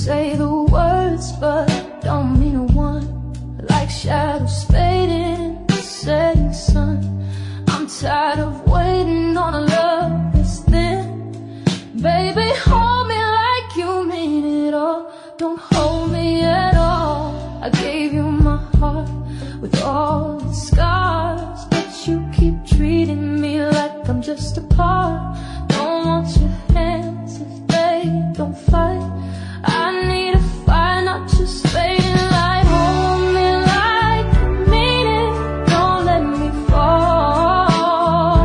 say the words but don't mean a one. Like shadows fading, setting sun. I'm tired of waiting on a love that's thin. Baby, hold me like you mean it all. Don't hold me at all. I gave you my heart with all the scars, but you keep treating me like I'm just a part. Don't want your hands if they don't fight. I need a fire, not just fading light. Hold me like you mean it, don't let me fall.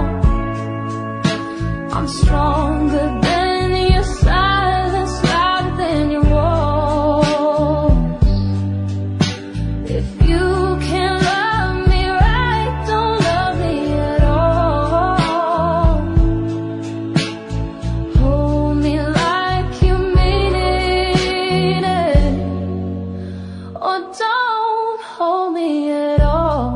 I'm stronger than your silence, louder than your walls. If you can't love me right, don't love me at all. Hold me like you mean it, or don't hold me at all.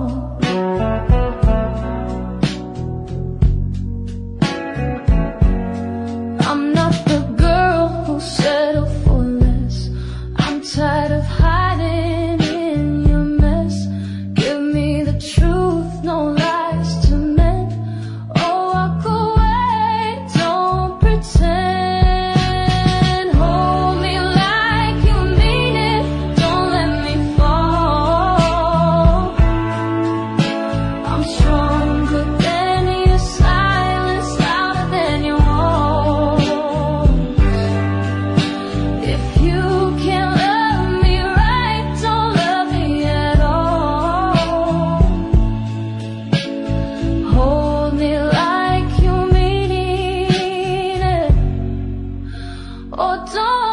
I'm not the girl who'll settle for less. I'm tired of hiding in your mess. Give me the truth, no lies to mend. Oh, walk away, don't pretend. Hold me like you mean it, don't let me fall. I'm stronger than your silence, louder than your walls. If you can't love me right, don't love me at all. Hold me like you mean it, or don't